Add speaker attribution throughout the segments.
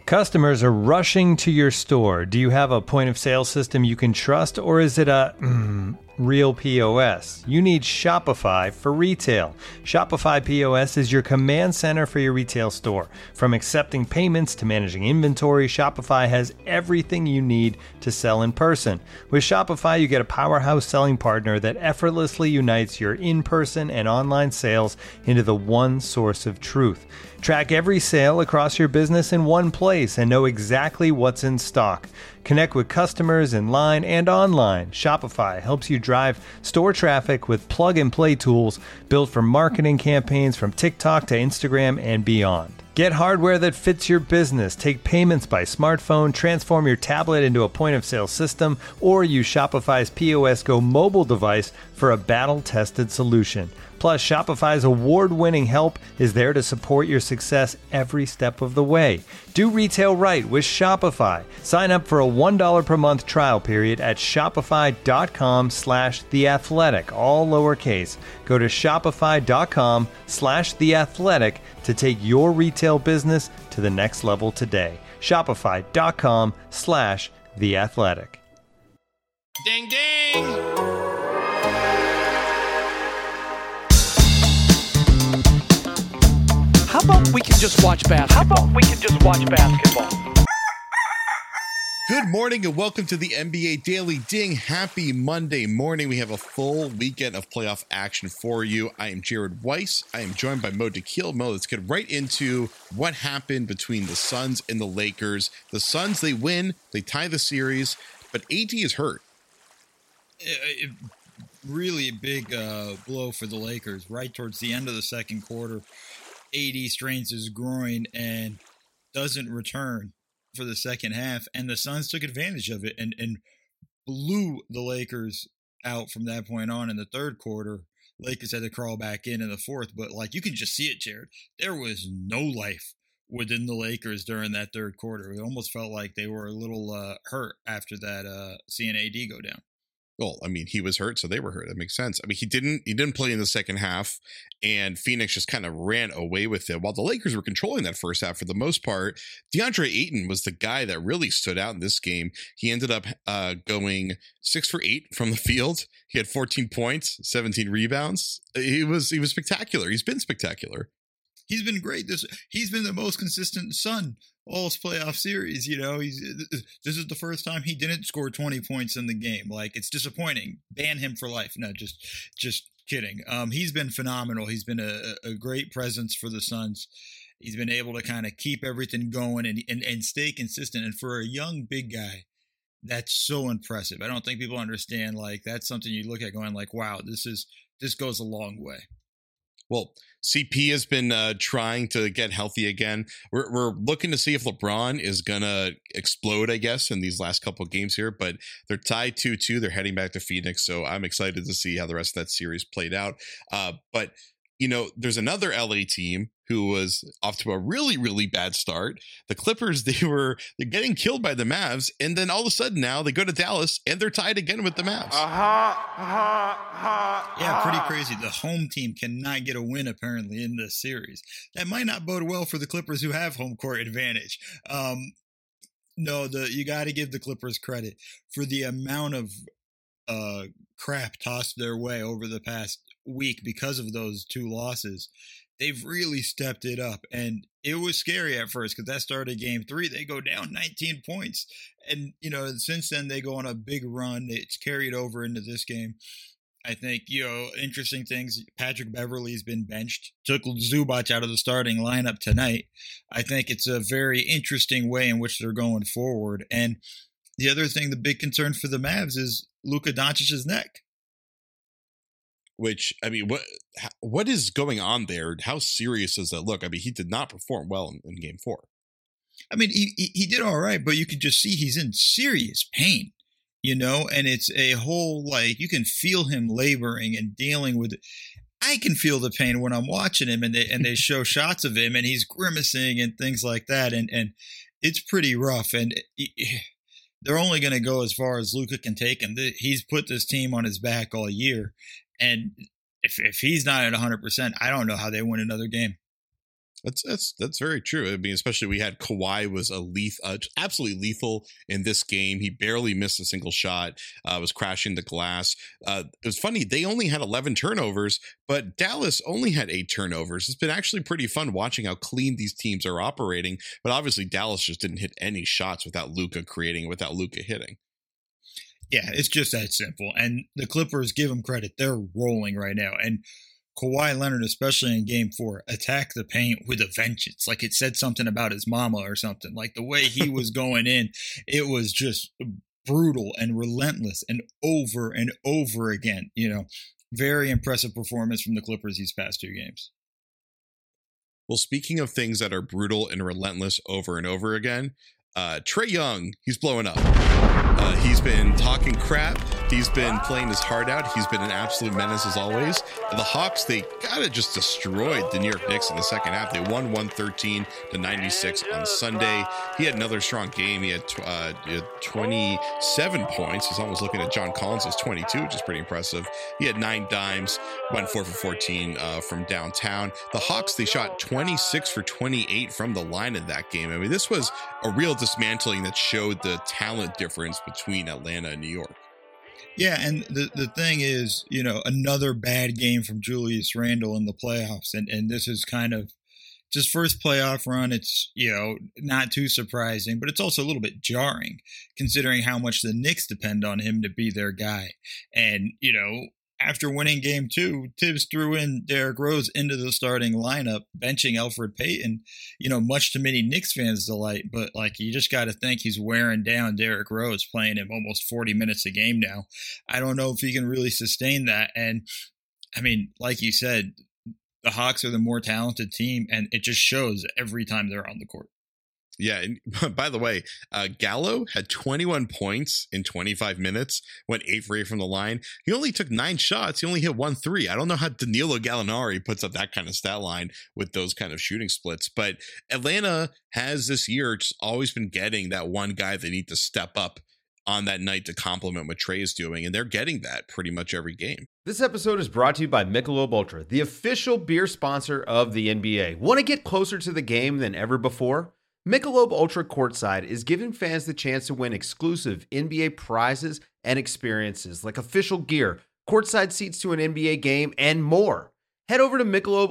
Speaker 1: Customers are rushing to your store. Do you have a point of sale system you can trust, or is it a real POS? You need Shopify for retail. Shopify POS is your command center for your retail store. From accepting payments to managing inventory, Shopify has everything you need to sell in person. With Shopify, you get a powerhouse selling partner that effortlessly unites your in-person and online sales into the one source of truth. Track every sale across your business in one place and know exactly what's in stock. Connect with customers in line and online. Shopify helps you drive store traffic with plug-and-play tools built for marketing campaigns from TikTok to Instagram and beyond. Get hardware that fits your business. Take payments by smartphone, transform your tablet into a point-of-sale system, or use Shopify's POS Go mobile device for a battle-tested solution. Plus, Shopify's award-winning help is there to support your success every step of the way. Do retail right with Shopify. Sign up for a $1 per month trial period at shopify.com/theathletic, all lowercase. Go to shopify.com/theathletic to take your retail business to the next level today. Shopify.com/theathletic.
Speaker 2: Ding, ding!
Speaker 3: How about we can just watch basketball?
Speaker 2: Good morning and welcome to the NBA Daily Ding. Happy Monday morning. We have a full weekend of playoff action for you. I am Jared Weiss. I am joined by Mo Dakhil. Mo, let's get right into what happened between the Suns and the Lakers. The Suns, they win, they tie the series, but AD is hurt.
Speaker 4: Really a big blow for the Lakers right towards the end of the second quarter. AD strains his groin and doesn't return for the second half, and the Suns took advantage of it and blew the Lakers out from that point on in the third quarter. Lakers had to crawl back in the fourth, but like you can just see it, Jared. There was no life within the Lakers during that third quarter. It almost felt like they were a little hurt after that, seeing AD go down.
Speaker 2: Well, I mean, he was hurt, so they were hurt. That makes sense. I mean, he didn't play in the second half, and Phoenix just kind of ran away with it. While the Lakers were controlling that first half for the most part, DeAndre Ayton was the guy that really stood out in this game. He ended up going 6 for 8 from the field. He had 14 points, 17 rebounds. He was spectacular. He's been spectacular.
Speaker 4: He's been great. He's been the most consistent Sun all playoff series. You know, this is the first time he didn't score 20 points in the game. Like, it's disappointing. Ban him for life. No, just kidding. He's been phenomenal. He's been a great presence for the Suns. He's been able to kind of keep everything going and stay consistent. And for a young big guy, that's so impressive. I don't think people understand. Like, that's something you look at going like, wow, this goes a long way.
Speaker 2: Well, CP has been trying to get healthy again. We're looking to see if LeBron is going to explode, I guess, in these last couple of games here. But they're tied 2-2. They're heading back to Phoenix. So I'm excited to see how the rest of that series played out. But, you know, there's another LA team who was off to a really, really bad start. The Clippers, they're getting killed by the Mavs. And then all of a sudden now they go to Dallas and they're tied again with the Mavs.
Speaker 4: Yeah, pretty crazy. The home team cannot get a win apparently in this series. That might not bode well for the Clippers who have home court advantage. You got to give the Clippers credit for the amount of crap tossed their way over the past week because of those two losses. They've really stepped it up, and it was scary at first because that started game 3. They go down 19 points, and you know, since then they go on a big run. It's carried over into this game. I think, you know, interesting things. Patrick Beverley's been benched. Took Zubac out of the starting lineup tonight. I think it's a very interesting way in which they're going forward. And the other thing, the big concern for the Mavs is Luka Doncic's neck.
Speaker 2: Which, I mean, what is going on there? How serious does that look? I mean, he did not perform well in game 4.
Speaker 4: I mean, he did all right, but you could just see he's in serious pain, you know, and it's a whole, like, you can feel him laboring and dealing with it. I can feel the pain when I'm watching him and they show shots of him and he's grimacing and things like that. And it's pretty rough. And they're only going to go as far as Luka can take him. He's put this team on his back all year. And if he's not at 100%, I don't know how they win another game.
Speaker 2: That's very true. I mean, especially we had Kawhi was absolutely lethal in this game. He barely missed a single shot. Was crashing the glass. It was funny. They only had 11 turnovers, but Dallas only had 8 turnovers. It's been actually pretty fun watching how clean these teams are operating. But obviously, Dallas just didn't hit any shots without Luka creating, without Luka hitting.
Speaker 4: Yeah, it's just that simple. And the Clippers, give them credit. They're rolling right now. And Kawhi Leonard, especially in Game 4, attacked the paint with a vengeance. Like it said something about his mama or something. Like the way he was going in, it was just brutal and relentless and over again. Very impressive performance from the Clippers these past 2 games.
Speaker 2: Well, speaking of things that are brutal and relentless over and over again, Trae Young, he's blowing up. He's been talking crap. He's been playing his heart out. He's been an absolute menace as always. The Hawks, they kind of just destroyed the New York Knicks in the second half. They won 113-96 on Sunday. He had another strong game. He had 27 points. He's almost looking at John Collins' 22, which is pretty impressive. He had 9 dimes, went 4 for 14 from downtown. The Hawks, they shot 26 for 28 from the line in that game. I mean, this was a real dismantling that showed the talent difference between Atlanta and New York.
Speaker 4: Yeah, and the thing is, another bad game from Julius Randle in the playoffs. And this is kind of just first playoff run. It's, not too surprising, but it's also a little bit jarring considering how much the Knicks depend on him to be their guy. And, after winning Game 2, Tibbs threw in Derrick Rose into the starting lineup, benching Elfrid Payton, much to many Knicks fans' delight. But, you just got to think he's wearing down Derrick Rose, playing him almost 40 minutes a game now. I don't know if he can really sustain that. And, I mean, like you said, the Hawks are the more talented team, and it just shows every time they're on the court.
Speaker 2: Yeah, and by the way, Gallo had 21 points in 25 minutes, went 8 for 8 from the line. He only took 9 shots. He only hit 1 3. I don't know how Danilo Gallinari puts up that kind of stat line with those kind of shooting splits. But Atlanta has this year just always been getting that one guy they need to step up on that night to complement what Trae is doing, and they're getting that pretty much every game.
Speaker 5: This episode is brought to you by Michelob Ultra, the official beer sponsor of the NBA. Want to get closer to the game than ever before? Michelob Ultra Courtside is giving fans the chance to win exclusive NBA prizes and experiences like official gear, courtside seats to an NBA game, and more. Head over to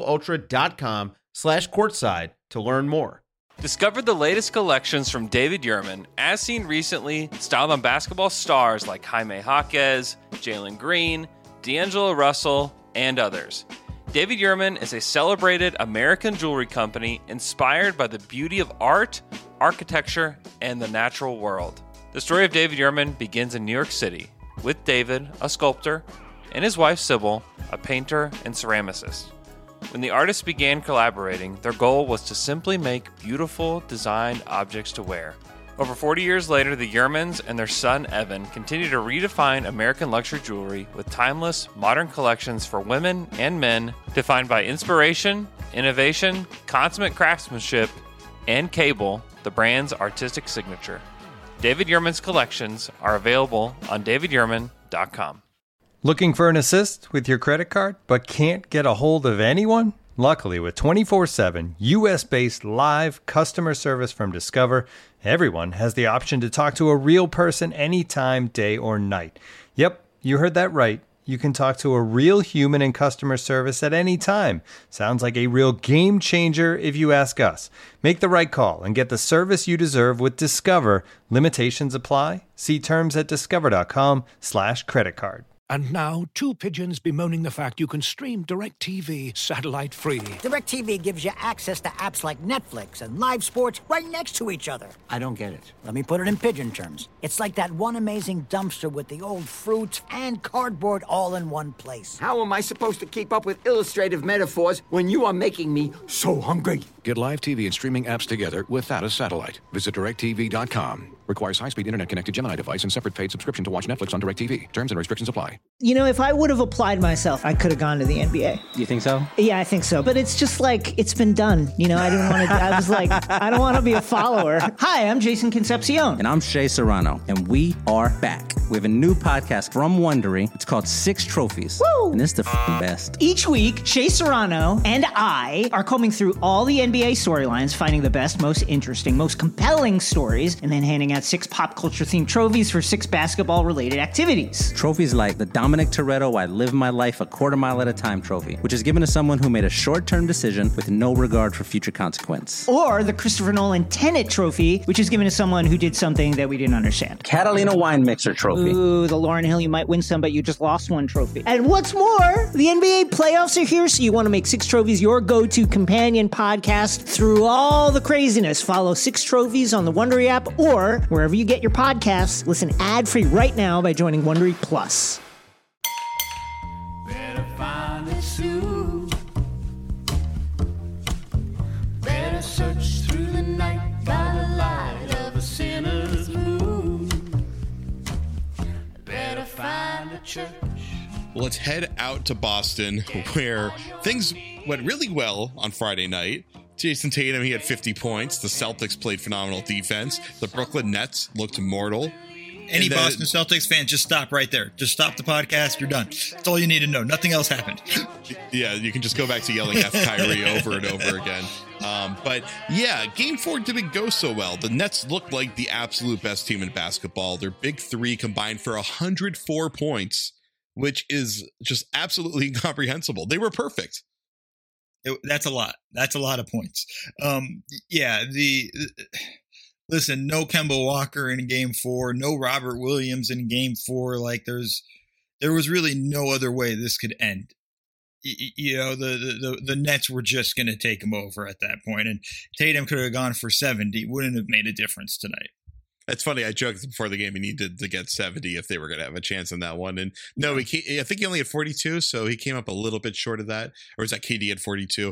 Speaker 5: MichelobUltra.com/courtside to learn more.
Speaker 6: Discover the latest collections from David Yurman, as seen recently, styled on basketball stars like Jaime Jaquez, Jalen Green, D'Angelo Russell, and others. David Yurman is a celebrated American jewelry company inspired by the beauty of art, architecture, and the natural world. The story of David Yurman begins in New York City, with David, a sculptor, and his wife Sybil, a painter and ceramicist. When the artists began collaborating, their goal was to simply make beautiful, designed objects to wear. Over 40 years later, the Yurmans and their son Evan continue to redefine American luxury jewelry with timeless, modern collections for women and men defined by inspiration, innovation, consummate craftsmanship, and Cable, the brand's artistic signature. David Yurman's collections are available on davidyurman.com.
Speaker 1: Looking for an assist with your credit card but can't get a hold of anyone? Luckily, with 24/7 US-based live customer service from Discover, everyone has the option to talk to a real person anytime, day or night. Yep, you heard that right. You can talk to a real human in customer service at any time. Sounds like a real game changer if you ask us. Make the right call and get the service you deserve with Discover. Limitations apply. See terms at discover.com/creditcard.
Speaker 3: And now, 2 pigeons bemoaning the fact you can stream DirecTV satellite-free.
Speaker 7: DirecTV gives you access to apps like Netflix and live sports right next to each other. I don't get it. Let me put it in pigeon terms. It's like that one amazing dumpster with the old fruits and cardboard all in one place.
Speaker 8: How am I supposed to keep up with illustrative metaphors when you are making me so hungry?
Speaker 3: Get live TV and streaming apps together without a satellite. Visit DirecTV.com. Requires high-speed internet-connected Gemini device and separate paid subscription to watch Netflix on DirecTV. Terms and restrictions apply.
Speaker 9: You know, if I would have applied myself, I could have gone to the NBA.
Speaker 10: You think so?
Speaker 9: Yeah, I think so. But it's just like, it's been done. You know, I didn't want to, I was like, I don't want to be a follower. Hi, I'm Jason Concepcion.
Speaker 10: And I'm Shea Serrano. And we are back. We have a new podcast from Wondery. It's called Six Trophies.
Speaker 9: Woo!
Speaker 10: And it's the best.
Speaker 9: Each week, Shea Serrano and I are combing through all the NBA storylines, finding the best, most interesting, most compelling stories, and then handing out 6 pop culture themed trophies for 6 basketball-related activities.
Speaker 10: Trophies like the Dominic Toretto I Live My Life a Quarter Mile at a Time trophy, which is given to someone who made a short-term decision with no regard for future consequence.
Speaker 9: Or the Christopher Nolan Tenet trophy, which is given to someone who did something that we didn't understand.
Speaker 10: Catalina Wine Mixer trophy.
Speaker 9: Ooh, the Lauryn Hill You Might Win Some, but You Just Lost One trophy. And what's more, the NBA playoffs are here, so you want to make 6 Trophies your go-to companion podcast through all the craziness. Follow 6 Trophies on the Wondery app or wherever you get your podcasts. Listen ad-free right now by joining Wondery Plus.
Speaker 11: Better find a suit. Better search through the night by the light of a sinner's moon. Better find a church.
Speaker 2: Well, let's head out to Boston, where things went really well on Friday night. Jason Tatum, he had 50 points. The Celtics played phenomenal defense. The Brooklyn Nets looked mortal.
Speaker 4: Any Boston Celtics fan, just stop right there. Just stop the podcast. You're done. That's all you need to know. Nothing else happened.
Speaker 2: Yeah, you can just go back to yelling F Kyrie over and over again. But yeah, game 4 didn't go so well. The Nets looked like the absolute best team in basketball. Their big 3 combined for 104 points, which is just absolutely incomprehensible. They were perfect.
Speaker 4: That's a lot. That's a lot of points. Listen, no Kemba Walker in game 4, no Robert Williams in game 4. Like there was really no other way this could end. You know, the Nets were just going to take him over at that point, and Tatum could have gone for 70. Wouldn't have made a difference tonight.
Speaker 2: It's funny. I joked before the game he needed to get 70 if they were going to have a chance in that one. And no, I think he only had 42, so he came up a little bit short of that. Or is that KD had 42?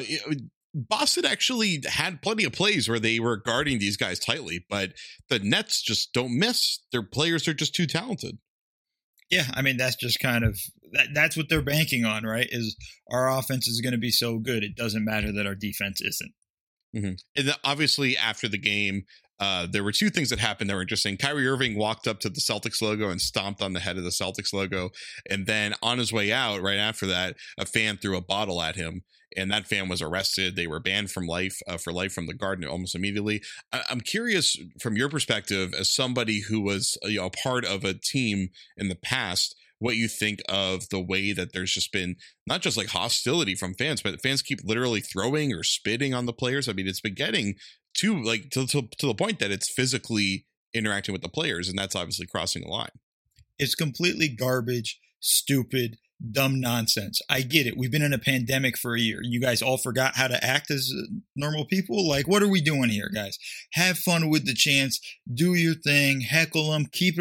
Speaker 2: Boston actually had plenty of plays where they were guarding these guys tightly, but the Nets just don't miss. Their players are just too talented.
Speaker 4: Yeah, I mean, that's just kind of that's what they're banking on, right? Is our offense is going to be so good, it doesn't matter that our defense isn't.
Speaker 2: Mm-hmm. And obviously, after the game, there were 2 things that happened that were interesting. Kyrie Irving walked up to the Celtics logo and stomped on the head of the Celtics logo. And then on his way out, right after that, a fan threw a bottle at him. And that fan was arrested. They were banned from life from the Garden almost immediately. I'm curious from your perspective as somebody who was a part of a team in the past, what you think of the way that there's just been not just like hostility from fans, but fans keep literally throwing or spitting on the players. I mean, it's been getting to the point that it's physically interacting with the players, and that's obviously crossing a line.
Speaker 4: It's completely garbage, stupid, dumb nonsense. I get it. We've been in a pandemic for a year. You guys all forgot how to act as normal people. Like, what are we doing here, guys? Have fun with the chants. Do your thing. Heckle them. Keep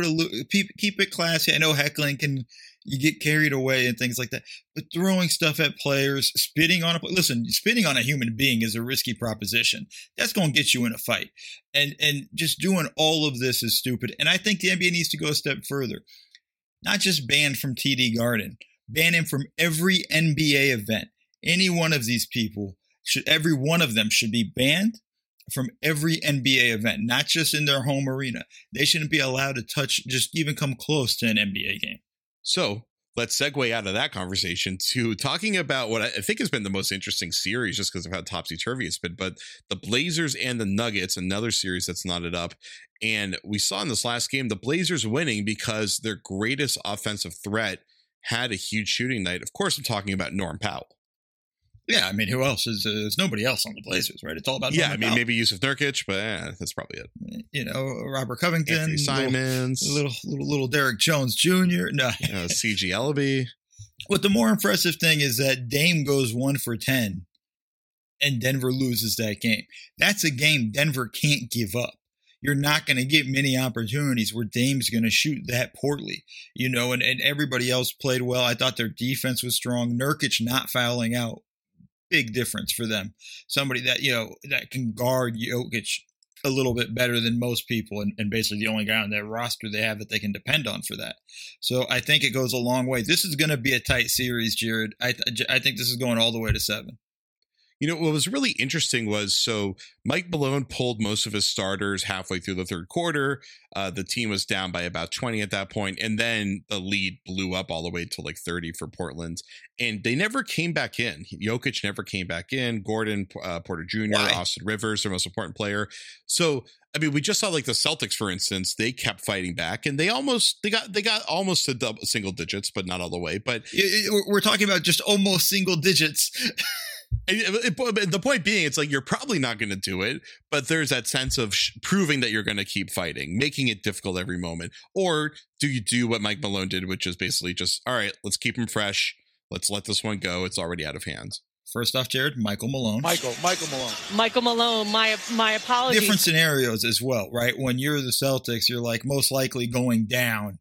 Speaker 4: it classy. I know heckling you get carried away and things like that. But throwing stuff at players, spitting on a human being is a risky proposition. That's going to get you in a fight. And just doing all of this is stupid. And I think the NBA needs to go a step further. Not just banned from TD Garden. Ban him from every NBA event. Any one of these people, every one of them should be banned from every NBA event, not just in their home arena. They shouldn't be allowed to touch, just even come close to an NBA game.
Speaker 2: So let's segue out of that conversation to talking about what I think has been the most interesting series just because of how topsy-turvy it's been, but the Blazers and the Nuggets, another series that's knotted up. And we saw in this last game, the Blazers winning because their greatest offensive threat had a huge shooting night. Of course, I'm talking about Norm Powell.
Speaker 4: Yeah, I mean, who else? There's nobody else on the Blazers, right? It's all about Norman Powell.
Speaker 2: Maybe Yusuf Nurkic, but that's probably it.
Speaker 4: You know, Robert Covington,
Speaker 2: Anthony Simons,
Speaker 4: little Derek Jones Jr. No,
Speaker 2: CG Ellaby.
Speaker 4: What the more impressive thing is that Dame goes 1 for 10, and Denver loses that game. That's a game Denver can't give up. You're not going to get many opportunities where Dame's going to shoot that poorly, you know, and everybody else played well. I thought their defense was strong. Nurkic not fouling out. Big difference for them. Somebody that, you know, that can guard Jokic a little bit better than most people, and basically the only guy on their roster they have that they can depend on for that. So I think it goes a long way. This is going to be a tight series, Jared. I think this is going all the way to 7.
Speaker 2: What was really interesting was, so Mike Malone pulled most of his starters halfway through the third quarter. The team was down by about 20 at that point, and then the lead blew up all the way to like 30 for Portland, and they never came back in. Jokic never came back in. Gordon, Porter Jr., Austin Rivers, their most important player. So, I mean, we just saw like the Celtics, for instance, they kept fighting back, and they got almost to single digits, but not all the way. But
Speaker 4: we're talking about just almost single digits.
Speaker 2: The point being, it's like you're probably not going to do it, but there's that sense of proving that you're going to keep fighting, making it difficult every moment. Or do you do what Mike Malone did, which is basically just, all right, let's keep him fresh. Let's let this one go. It's already out of hands.
Speaker 4: First off, Jared, Michael Malone.
Speaker 12: Michael Malone. My apologies.
Speaker 4: Different scenarios as well, right? When you're the Celtics, you're like most likely going down.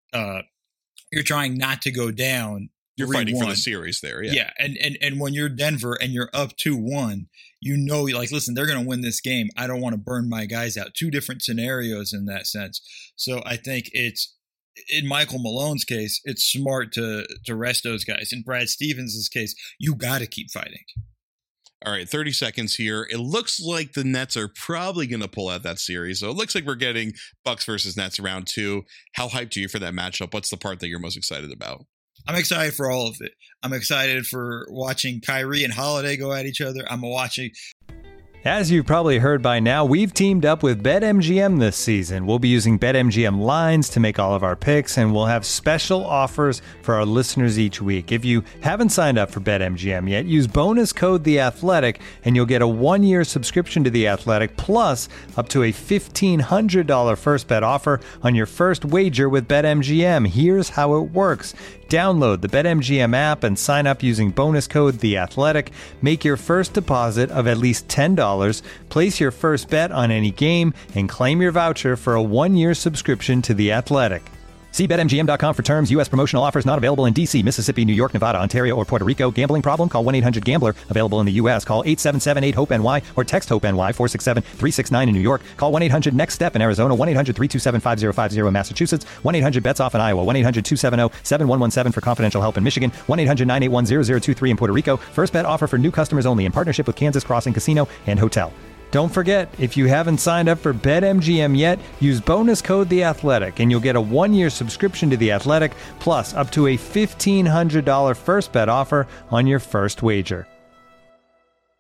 Speaker 4: You're trying not to go down.
Speaker 2: You're fighting for the series there.
Speaker 4: Yeah. And when you're Denver and you're up 2-1, like, listen, they're going to win this game. I don't want to burn my guys out. Two different scenarios in that sense. So I think it's, in Michael Malone's case, it's smart to rest those guys. In Brad Stevens' case, you got to keep fighting.
Speaker 2: All right, 30 seconds here. It looks like the Nets are probably going to pull out that series. So it looks like we're getting Bucks versus Nets round 2. How hyped are you for that matchup? What's the part that you're most excited about?
Speaker 4: I'm excited for all of it. I'm excited for watching Kyrie and Holiday go at each other. I'm watching.
Speaker 1: As you've probably heard by now, we've teamed up with BetMGM this season. We'll be using BetMGM lines to make all of our picks, and we'll have special offers for our listeners each week. If you haven't signed up for BetMGM yet, use bonus code The Athletic, and you'll get a 1-year subscription to The Athletic, plus up to a $1,500 first bet offer on your first wager with BetMGM. Here's how it works. Download the BetMGM app and sign up using bonus code The Athletic. Make your first deposit of at least $10. Place your first bet on any game and claim your voucher for a 1-year subscription to The Athletic. See BetMGM.com for terms. U.S. promotional offers not available in D.C., Mississippi, New York, Nevada, Ontario, or Puerto Rico. Gambling problem? Call 1-800-GAMBLER. Available in the U.S. Call 877-8-HOPE-NY or text HOPE-NY 467-369 in New York. Call 1-800-NEXT-STEP in Arizona. 1-800-327-5050 in Massachusetts. 1-800-BETS-OFF in Iowa. 1-800-270-7117 for confidential help in Michigan. 1-800-981-0023 in Puerto Rico. First bet offer for new customers only in partnership with Kansas Crossing Casino and Hotel. Don't forget, if you haven't signed up for BetMGM yet, use bonus code The Athletic, and you'll get a 1-year subscription to The Athletic, plus up to a $1,500 first bet offer on your first wager.